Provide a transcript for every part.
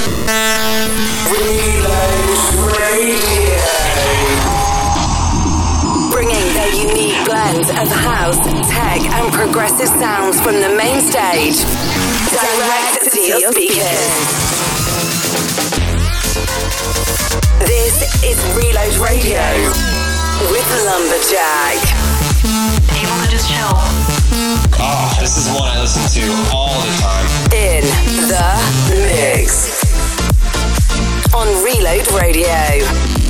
Bringing their unique blend of house, tech and progressive sounds from the main stage direct to your speakers. This is Reload Radio with Lumberjack. Able to just chill. Oh, this is one I listen to all the time. In the mix on Reload Radio.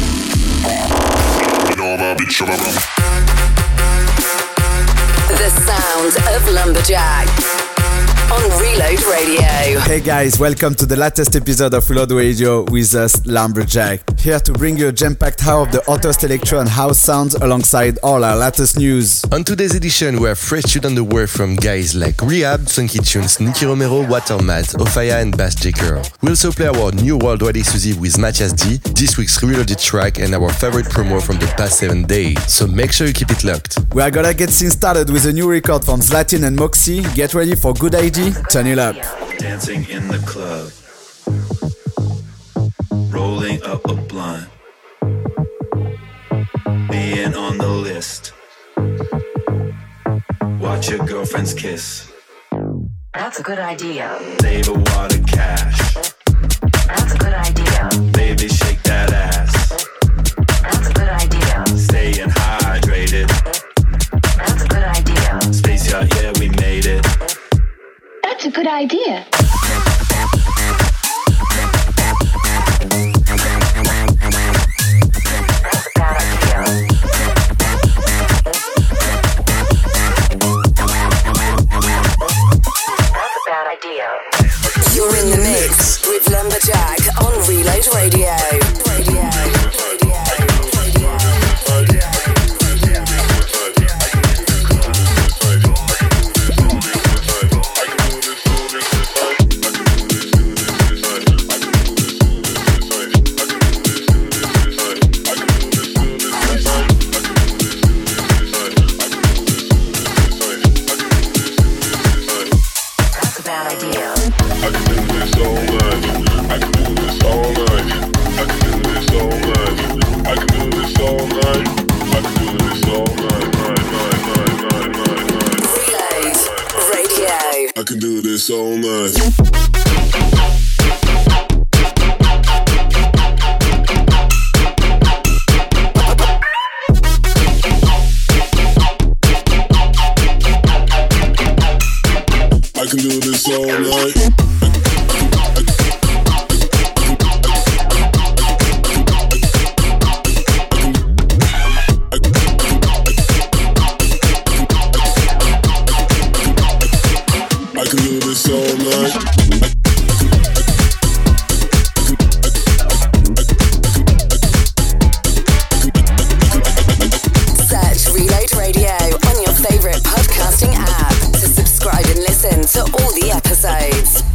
The sound of Lumberjack on Reload Radio. Hey guys, welcome to the latest episode of Reload Radio with us, Lumberjack. Here to bring you a jam-packed hour of the hottest electro and house sounds alongside all our latest news. On today's edition, we have fresh shit on the way from guys like Rehab, Funky Tunes, Nicky Romero, Watermat, Ofaya and Bass J. Curl. We also play our new worldwide exclusive with Matthias D, this week's Reloaded track and our favorite promo from the past 7 days. So make sure you keep it locked. We are gonna get things started with a new record from Zlatin and Moxie. Get ready for Good ID, turn it up. Dancing in the club, rolling up a blunt, being on the list, watch your girlfriends kiss. That's a good idea. Save a wad of cash. That's a good idea. Baby, shake that ass. That's a good idea. Staying hydrated. That's a good idea. Space yacht, yeah, we made it. That's a good idea. You're in the mix with Lumberjack on Reload Radio. I can do this all night. I can do this all night. To all the episodes.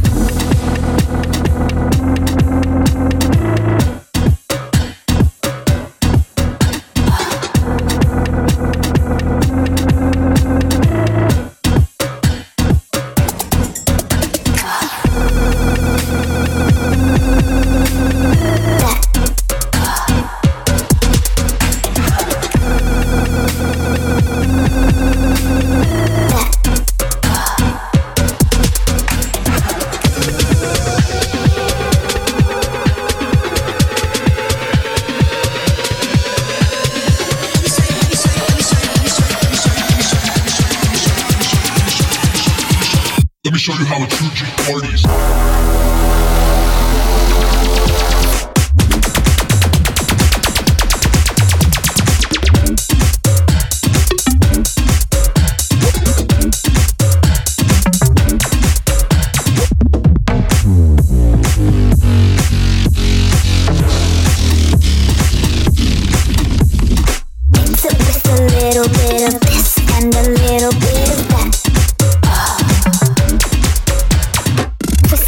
Let me show you how a 2G parties. It's a little bit of this and a little bit of that.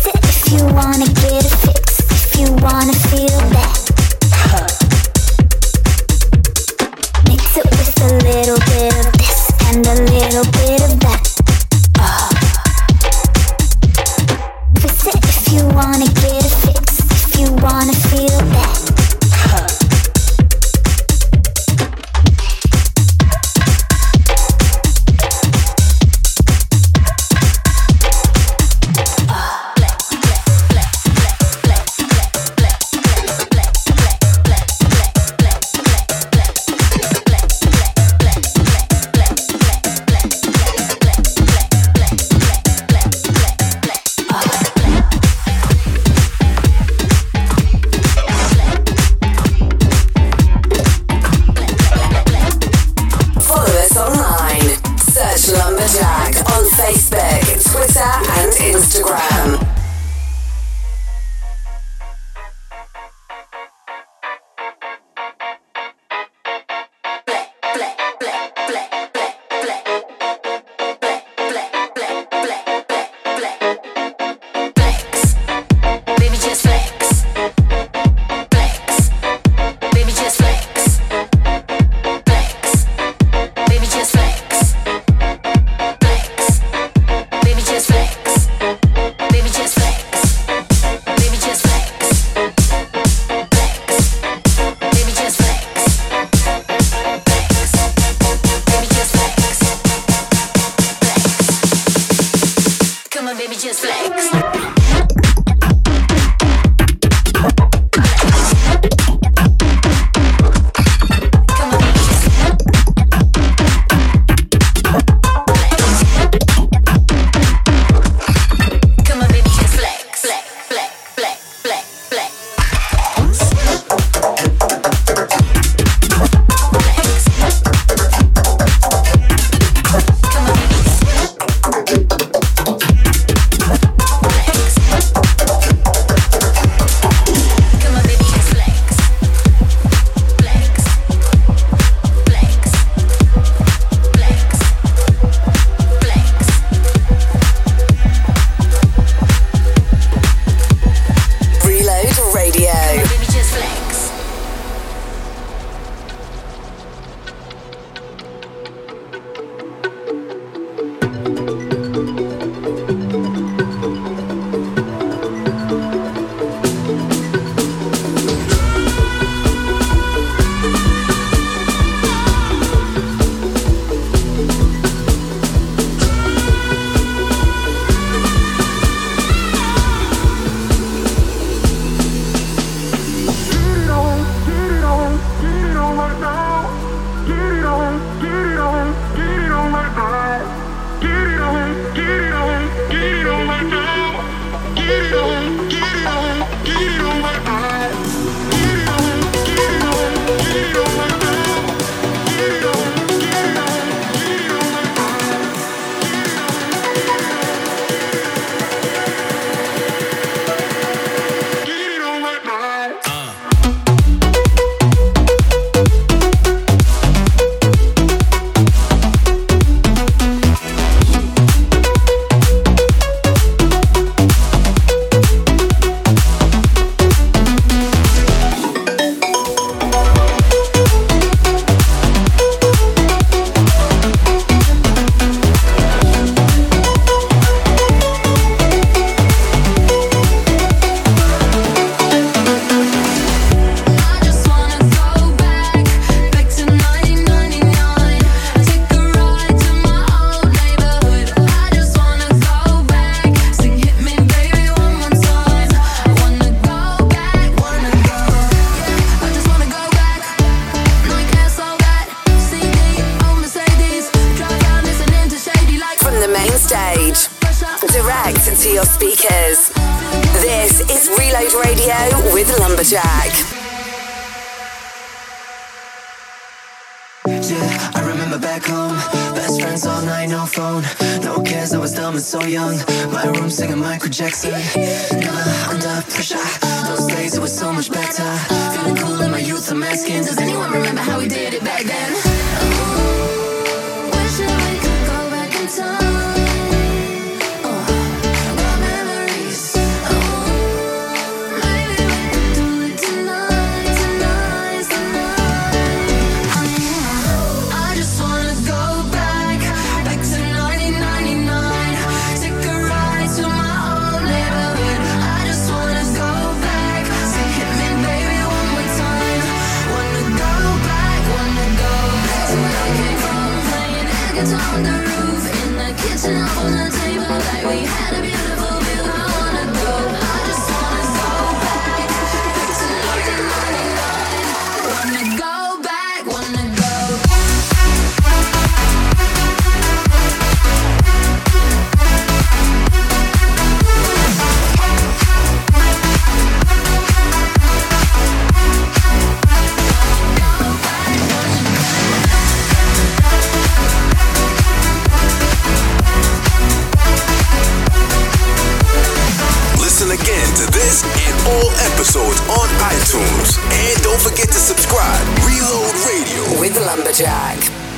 is Reload Radio with Lumberjack. Yeah, I remember back home. Best friends all night, no phone. No cares, I was dumb and so young. My room singing Michael Jackson. Never under pressure. Those days it was so much better. Feeling cool in my youth, I'm asking, does anyone remember how we did it back then? Wish that we could go back in time. On the roof, in the kitchen, up on the table, like we had a beautiful view. I wanna go, I just wanna go back to 1999. Wanna go back, wanna go. Again to this and all episodes on iTunes. And don't forget to subscribe. Reload Radio with Lumberjack.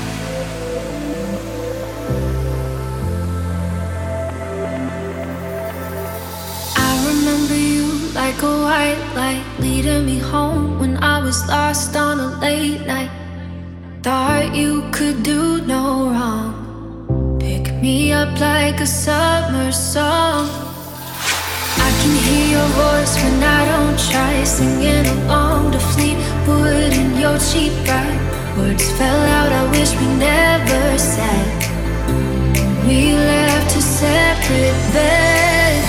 I remember you like a white light leading me home when I was lost on a late night. Thought you could do no wrong. Pick me up like a summer song. I can hear your voice when I don't try, singing along to Fleetwood and your cheap ride. Words fell out, I wish we never said. We left to separate beds.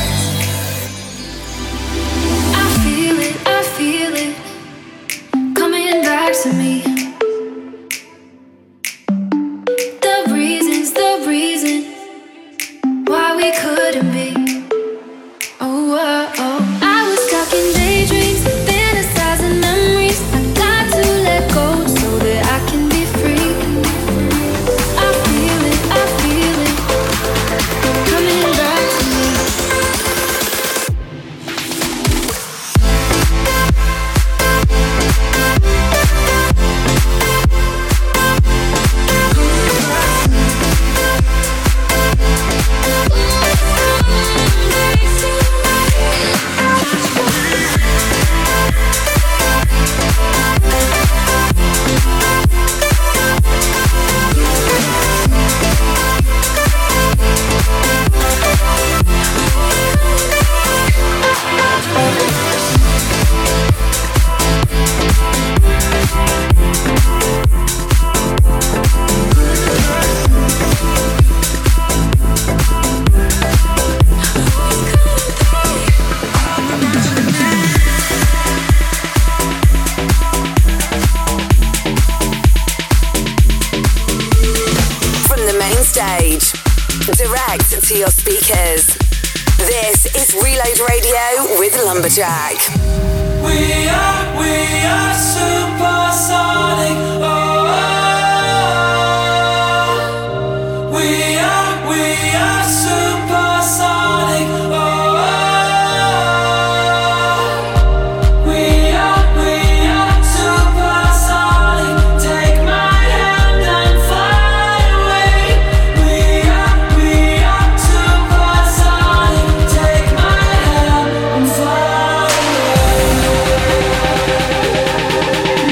I feel it, coming back to me. The reason why we couldn't be. I was stuck in daydreams, fantasizing memories. I got to let go so that I can be free. I feel it, coming back to me. Direct to your speakers. This is Reload Radio with Lumberjack. We are supersonic. Oh, oh, oh. We are supersonic. Oh, oh, oh. We are supersonic. Take my hand and fly away. We are supersonic. Take my hand and fly away.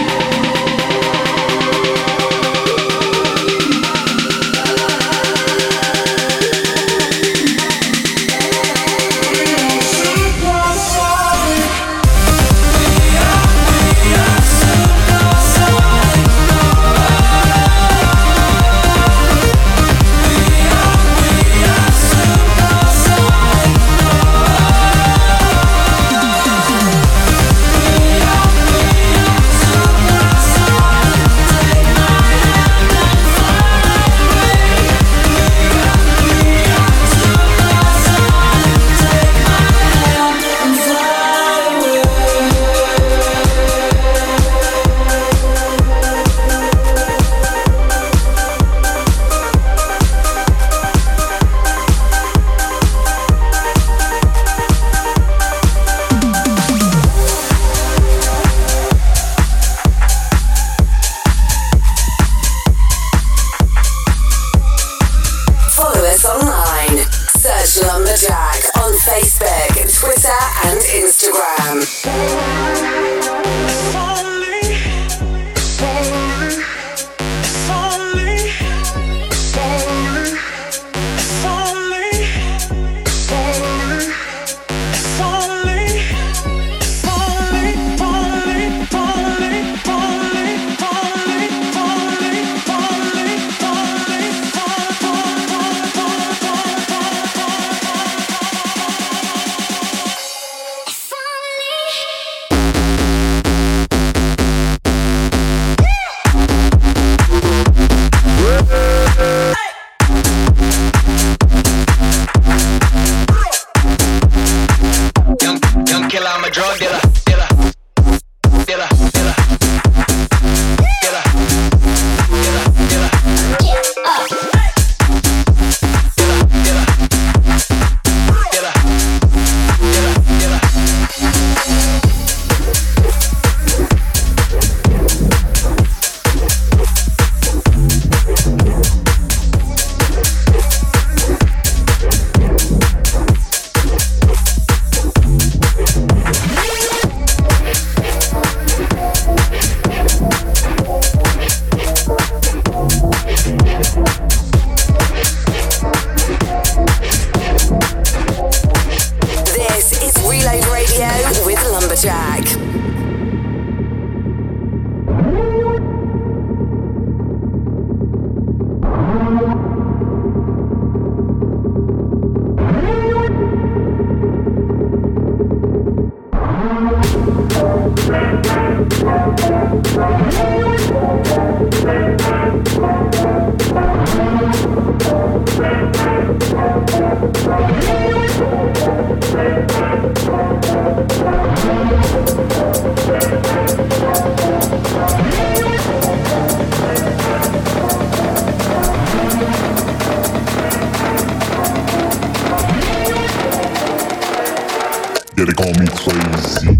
Yeah, they call me crazy.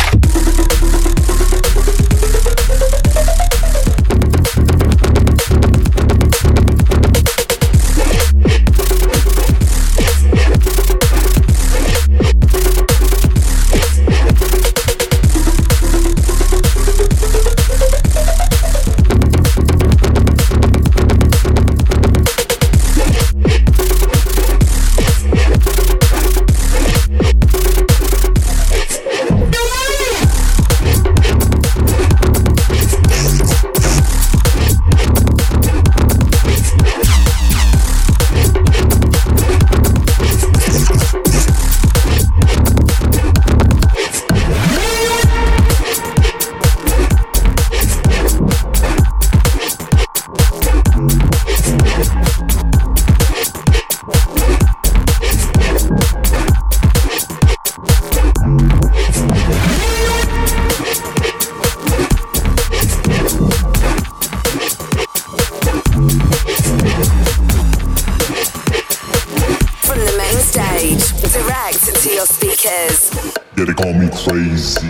Yeah, they call me crazy.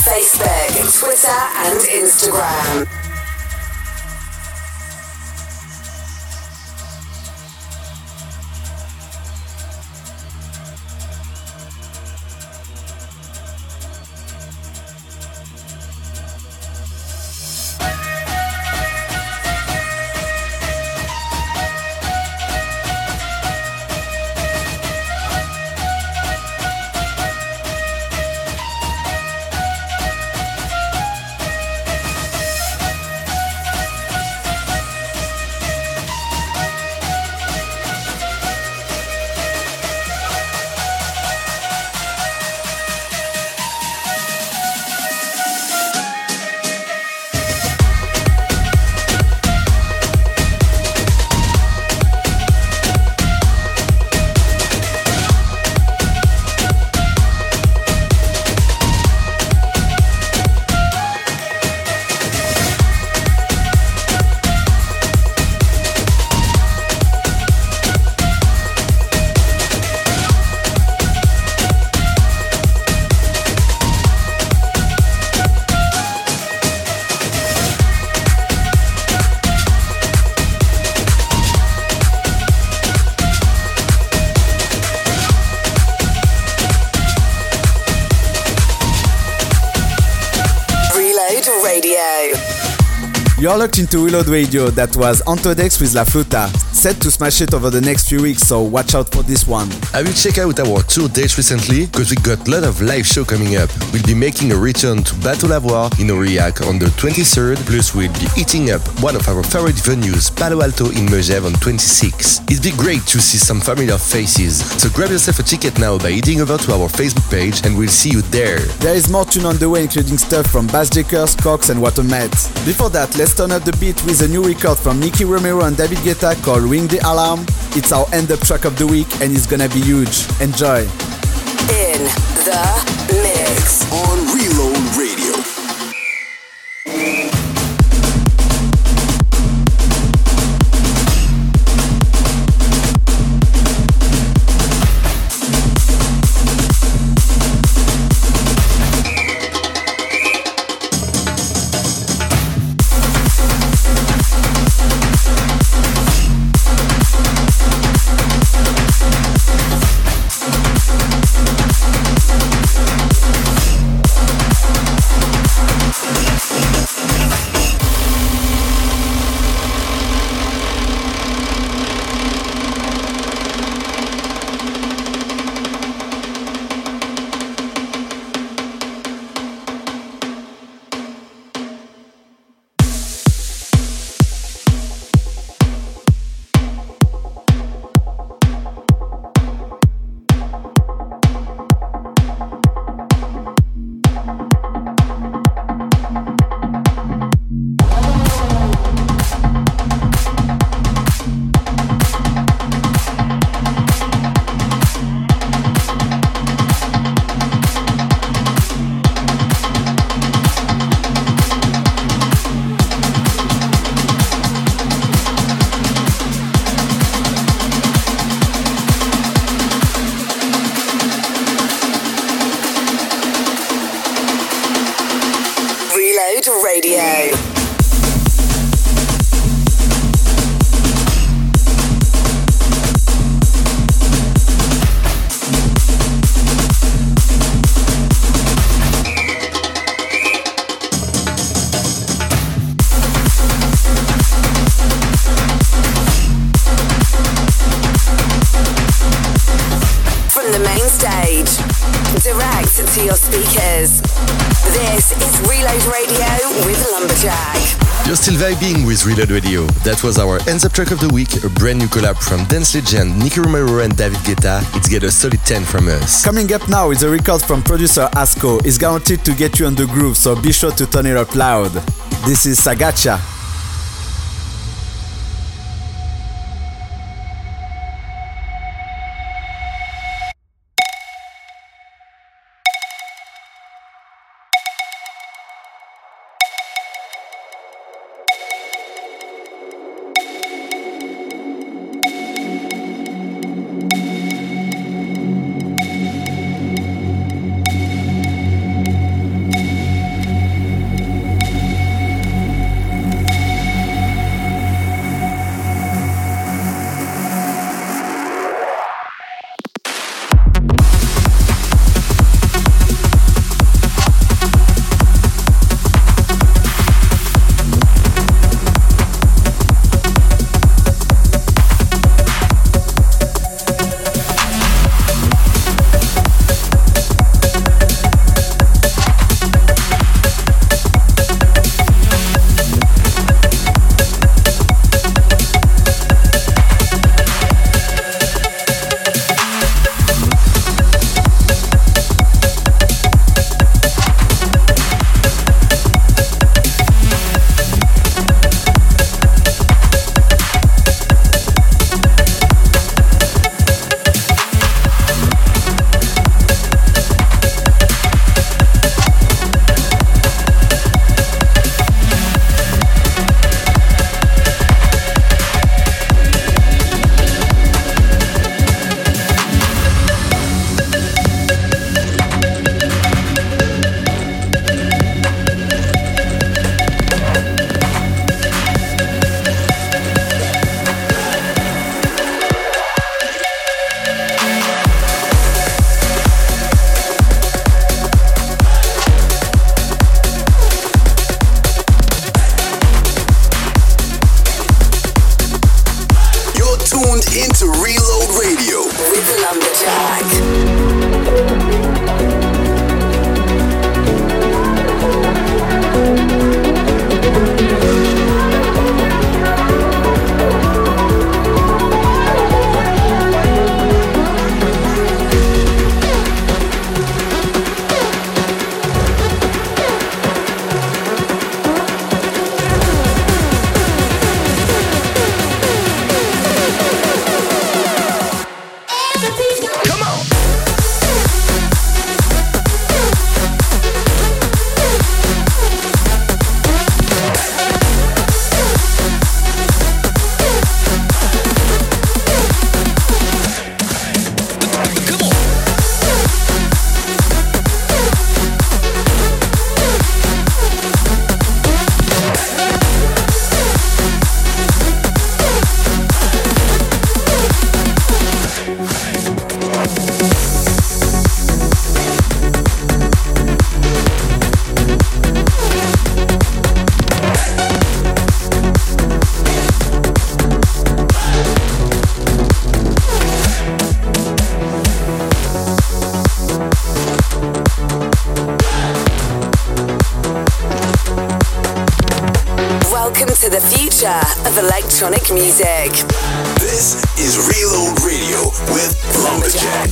Facebook, Twitter, and Instagram. You're locked into Reload Radio. That was Antodex with La Fruta, set to smash it over the next few weeks, so watch out for this one. Have you checked out our tour dates recently? Because we got a lot of live show coming up. We'll be making a return to Bateau Lavoir in Aurillac on the 23rd, plus we'll be eating up one of our favorite venues, Palo Alto in Megève on 26. It'd be great to see some familiar faces, so grab yourself a ticket now by heading over to our Facebook page and we'll see you there. There is more tune on the way, including stuff from Bass Jakers, Cox and Watermet. Before that, let's turn up the beat with a new record from Nicky Romero and David Guetta called Ring the Alarm. It's our end-up track of the week and it's gonna be huge. Enjoy. In the mix on Reload Radio. Radio. From the main stage, direct to your speakers. This is Reload Radio with Lumberjack. You're still vibing with Reload Radio. That was our Ends Up track of the week, a brand new collab from dance legend Nicky Romero and David Guetta. It's get a solid 10 from us. Coming up now is a record from producer Asco. It's guaranteed to get you on the groove, so be sure to turn it up loud. This is Sagacha. into Reload Radio with the Lumberjack. To the future of electronic music. This is Reload Radio with Lumberjack.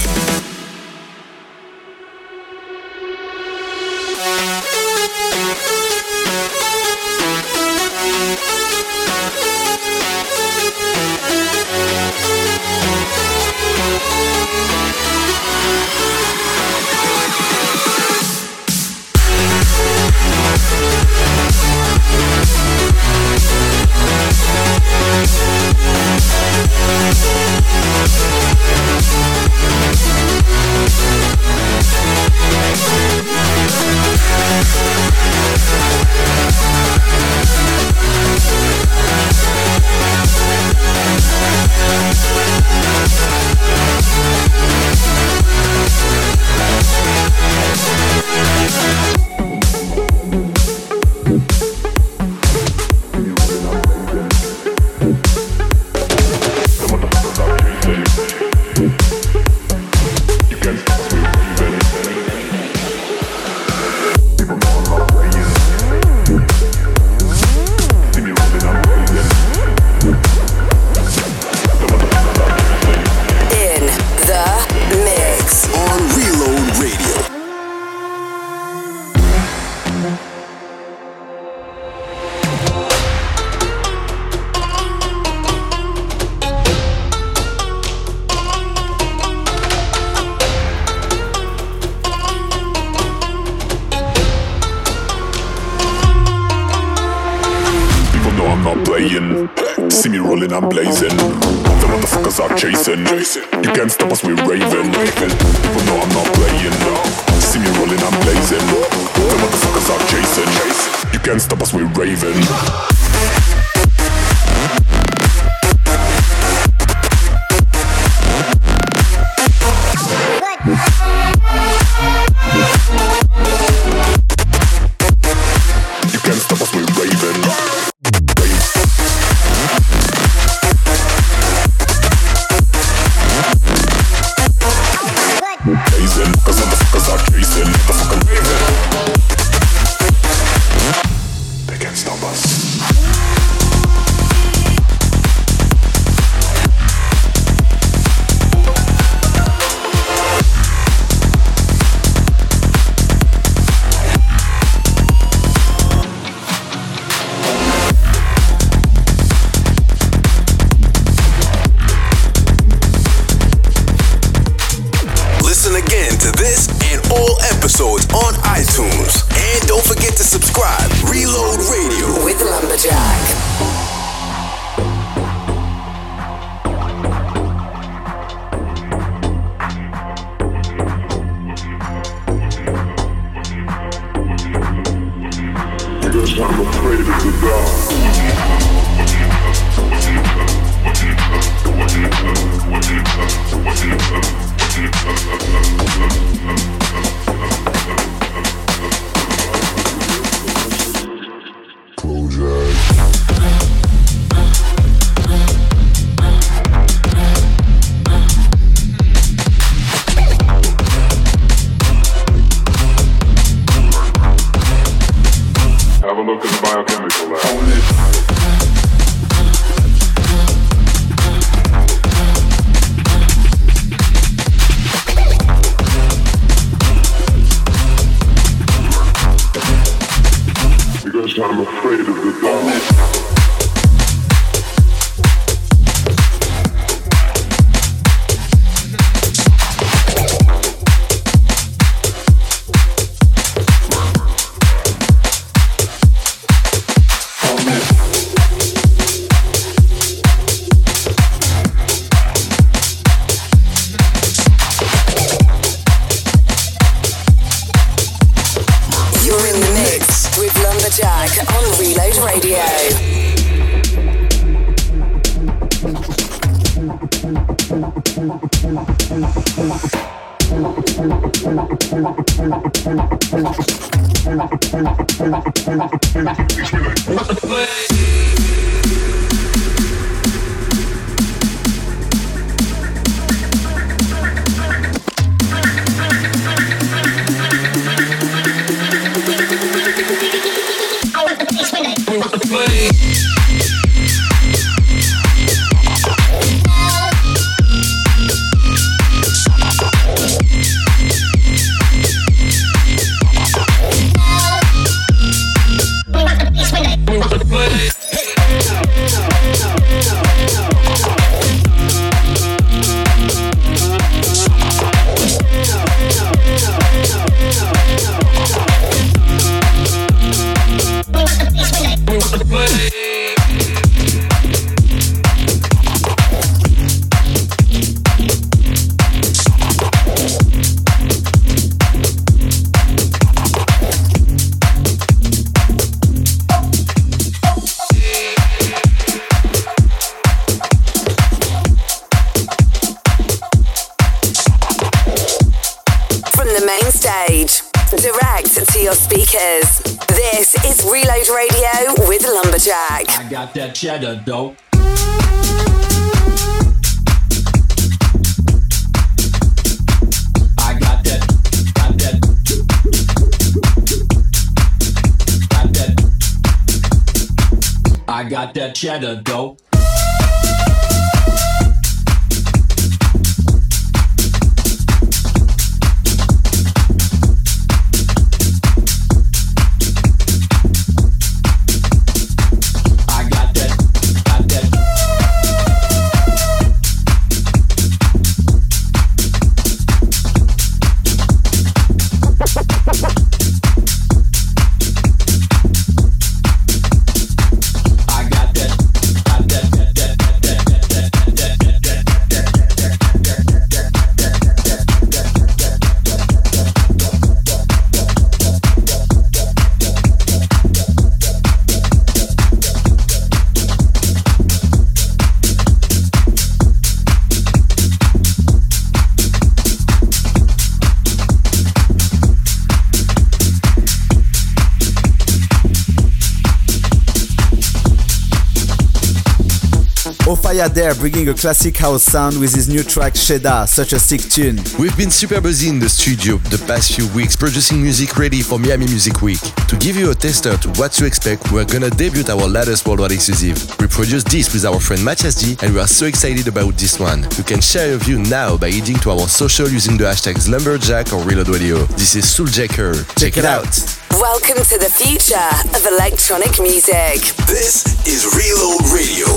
See me rolling, I'm blazing. The motherfuckers are chasing. You can't stop us, we're raving. People know I'm not playing. See me rolling, I'm blazing. The motherfuckers are chasing. You can't stop us, we're raving. You can't stop us, we're raving. Blazing, cause motherfuckers are chasing. The fucking raving. They can't stop us. Because I'm afraid of the dark. I got that cheddar dope. I got that. I got that cheddar dope. Ofaya there, bringing a classic house sound with his new track Sheda, such a sick tune. We've been super busy in the studio the past few weeks producing music ready for Miami Music Week. To give you a taster to what to expect, we're gonna debut our latest worldwide exclusive. We produced this with our friend Mathias D, and we are so excited about this one. You can share your view now by heading to our social using the hashtags Lumberjack or Reload Radio. This is Souljacker. Check it out. Welcome to the future of electronic music. This is Reload Radio.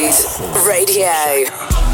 Reload Radio.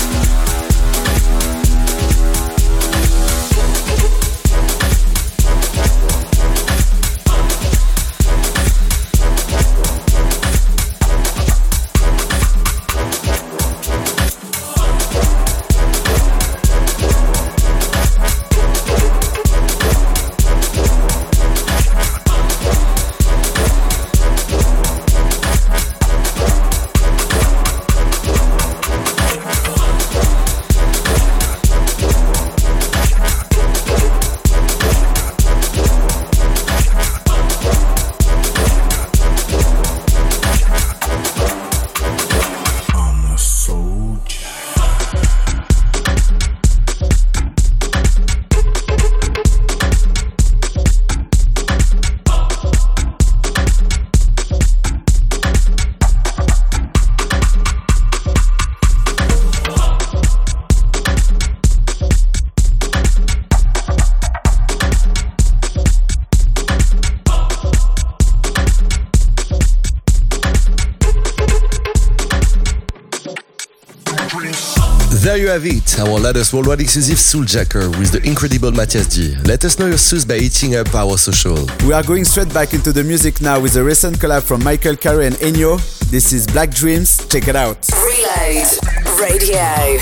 There you have it, our latest worldwide exclusive Souljacker with the incredible Matthias D. Let us know your thoughts by hitting up our social. We are going straight back into the music now with a recent collab from Michael Carey and Ennio. This is Black Dreams, check it out. Reload Radio.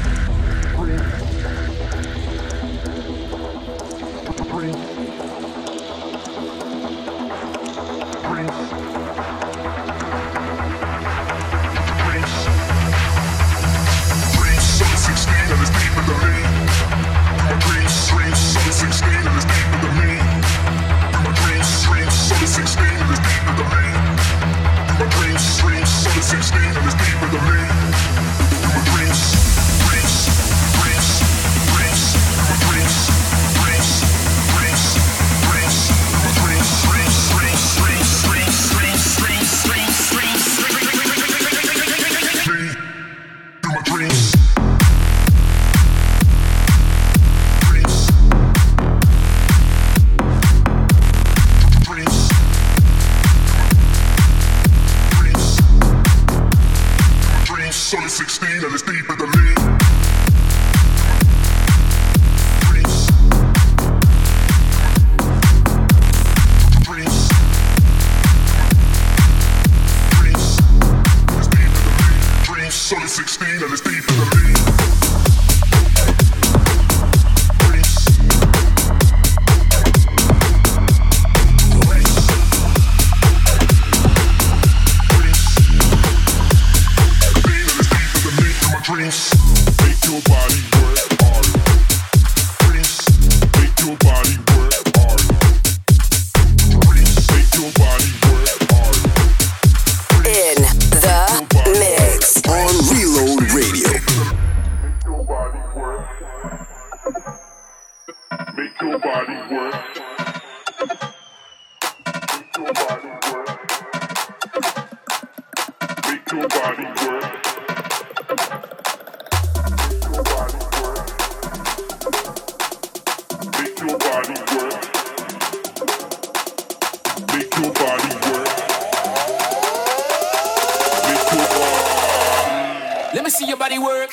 Let me see your body work.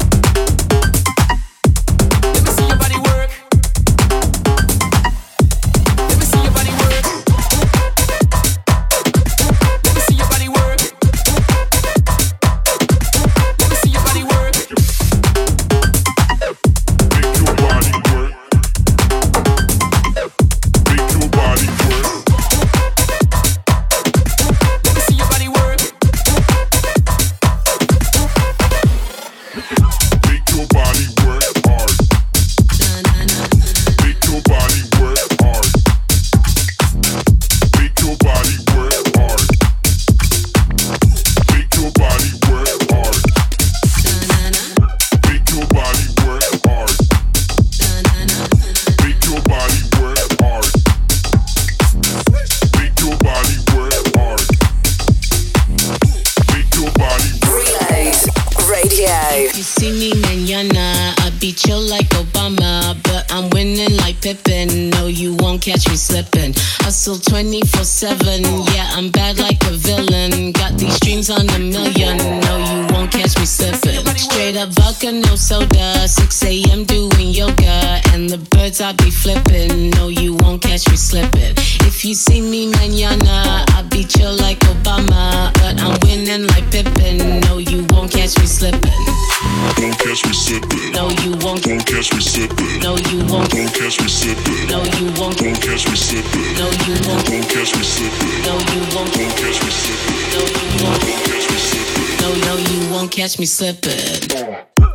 Catch me slipping. Hustle 24/7. Yeah, I'm bad like a villain. Got these dreams on a million. No, you won't won't catch me slipping. Straight up vodka, no soda. 6 a.m. doing yoga, and the birds I be flipping. No, you won't catch me slipping. If you see me mañana, I'll be chill like Obama, but I'm winning like Pippen. No, you won't catch me slipping. Don't catch me slipping. No, you won't. Don't catch me slipping. No, you won't. Don't catch me slipping. No, you won't. Don't catch me slipping. No, you won't. Don't catch me slipping. No, you won't. Don't catch me slipping. No, you won't. Don't catch me slipping. No, you won't catch me slipping.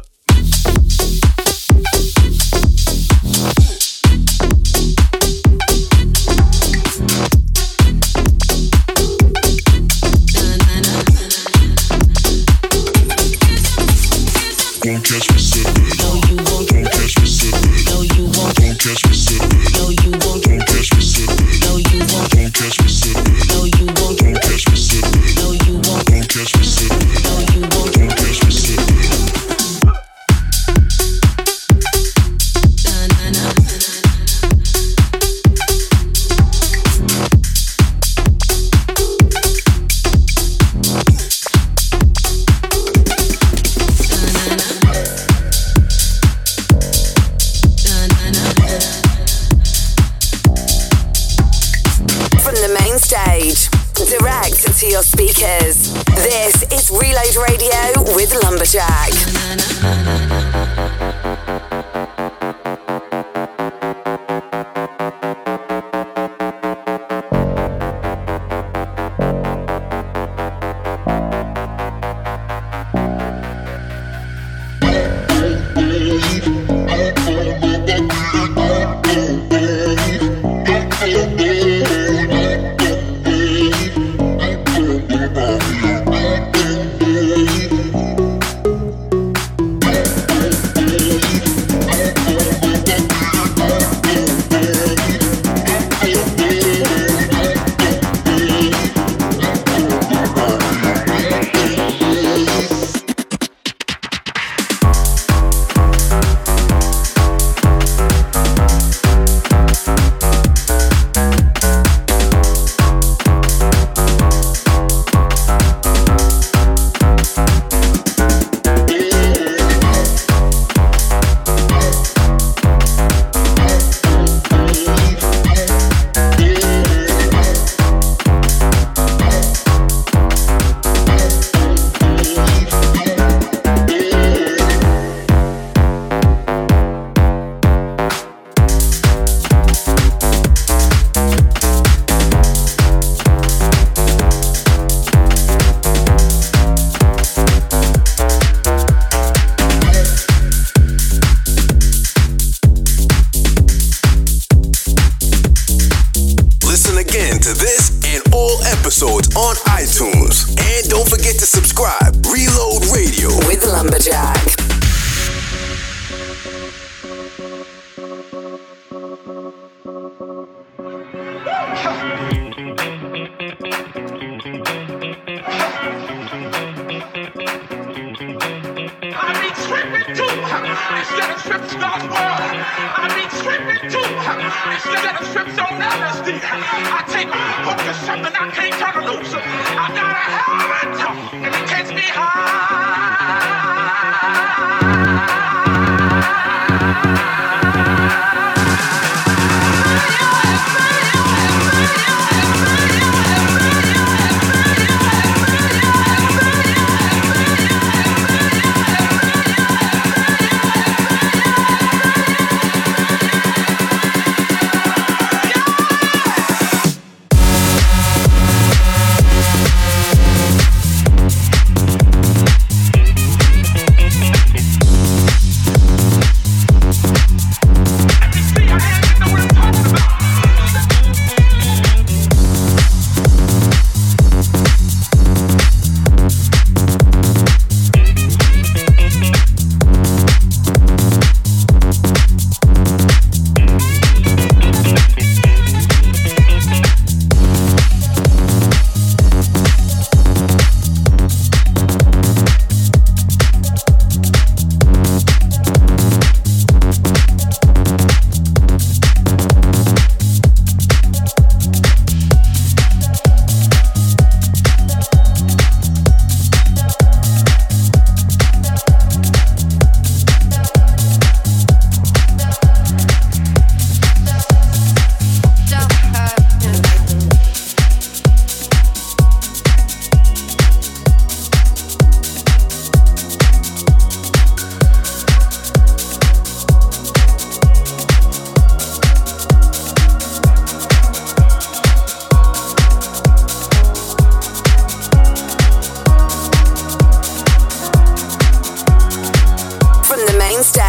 Don't catch me slipping. No, you won't. Don't catch me slipping. No, you won't. Don't catch me slipping. No, you won't. Don't catch me slipping. No, you won't. Don't catch me slipping. No, you won't. Don't catch me slipping. No, you won't. Don't catch me slipping. No, you won't. Don't catch me slipping. To your speakers. This is Reload Radio with Lumberjack.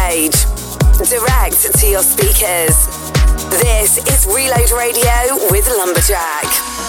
stage, direct to your speakers. This is Reload Radio with Lumberjack.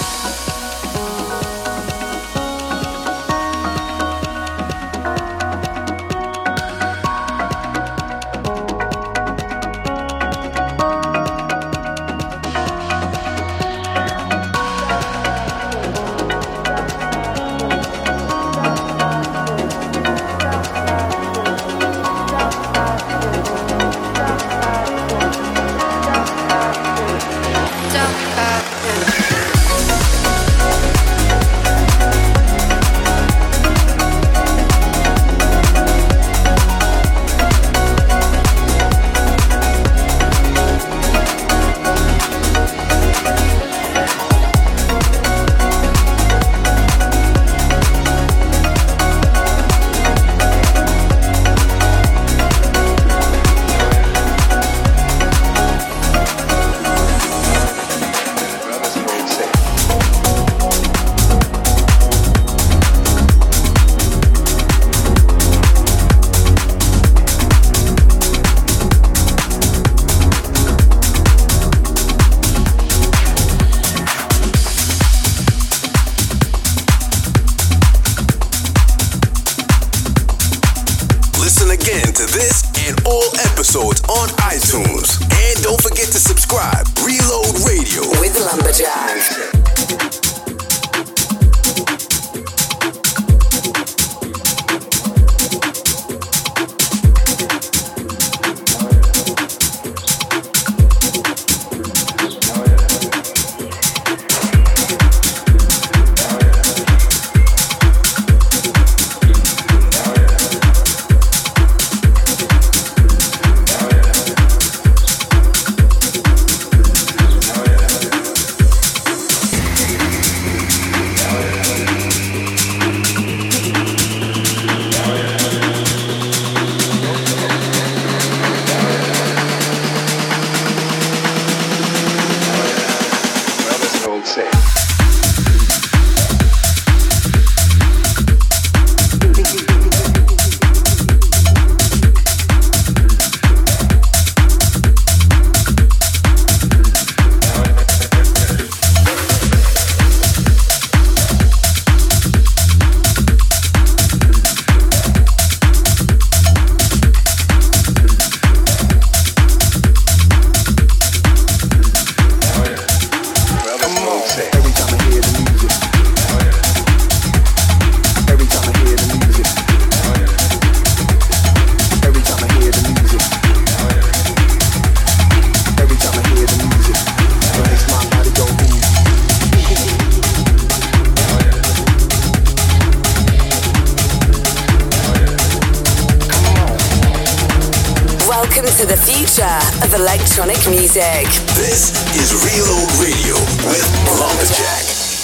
Electronic music. This is Reload Radio with Lumberjack.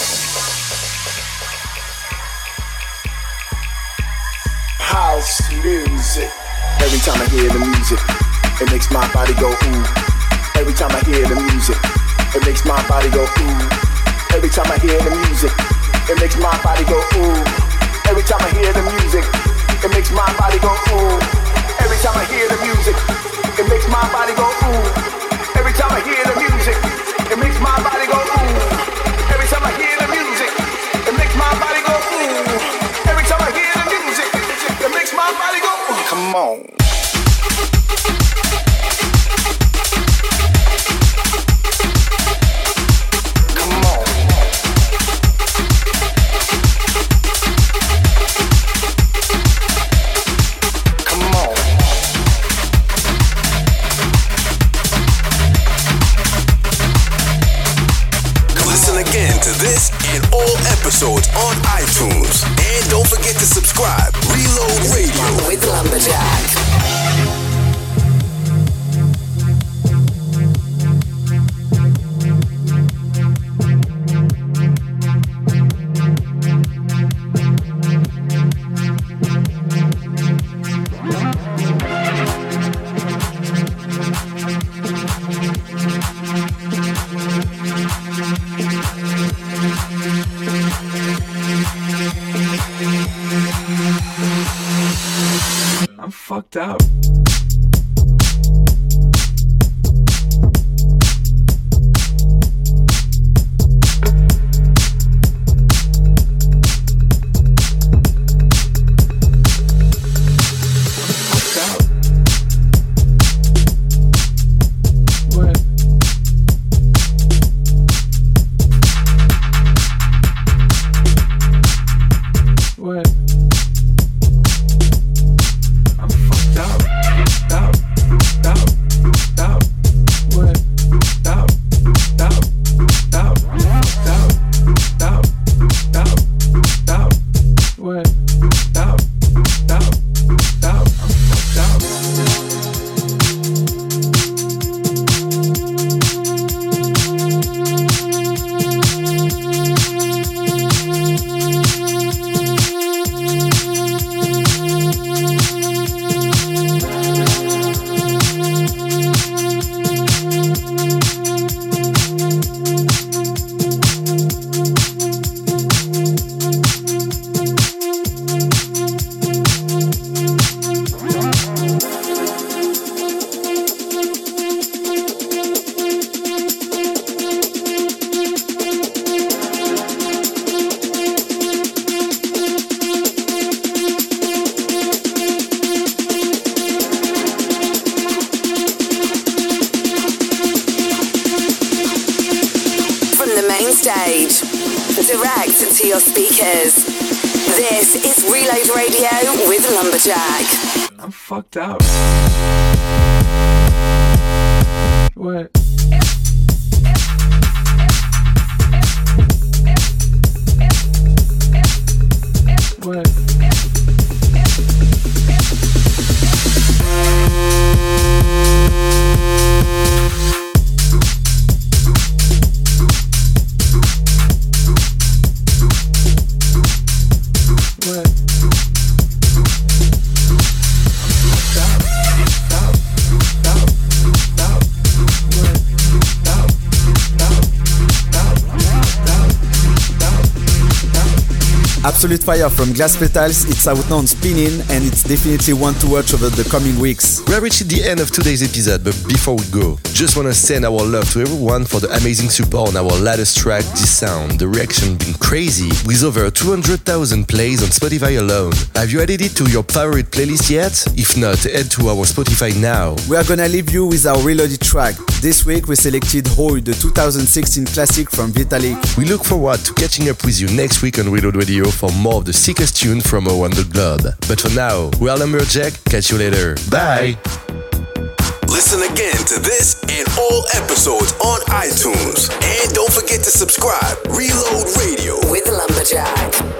House music. Every time I hear the music, it makes my body go ooh. Every time I hear the music, it makes my body go ooh. Every time I hear the music, it makes my body go ooh. Every time I hear the music, it makes my body go ooh. Every time I hear the music, it makes my body go ooh. Every time I hear the music, it makes my body go ooh. Every time I hear the music, it makes my body go ooh. Every time I hear the music, it makes my body go ooh. Come on. This and all episodes on iTunes. And don't forget to subscribe. Reload Radio with Lumberjack. I'm fucked up. direct to your speakers. This is Reload Radio with Lumberjack. I'm fucked up. What? What? Absolute Fire from Glass Petals, it's out now on Spinnin', and it's definitely one to watch over the coming weeks. We are reaching the end of today's episode, but before we go, just want to send our love to everyone for the amazing support on our latest track, This Sound. The reaction been crazy, with over 200,000 plays on Spotify alone. Have you added it to your favorite playlist yet? If not, head to our Spotify now. We are gonna leave you with our Reloaded track. This week we selected Hoy, the 2016 classic from Vitalik. We look forward to catching up with you next week on Reload Radio for more of the sickest tune from around the globe. But for now, we are Lumberjack. Catch you later. Bye! Listen again to this and all episodes on iTunes. And don't forget to subscribe. Reload Radio with Lumberjack.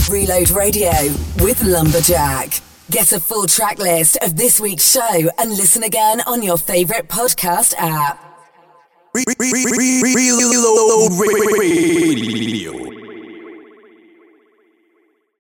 Reload Radio with Lumberjack. Get a full track list of this week's show and listen again on your favorite podcast app. Reload Radio.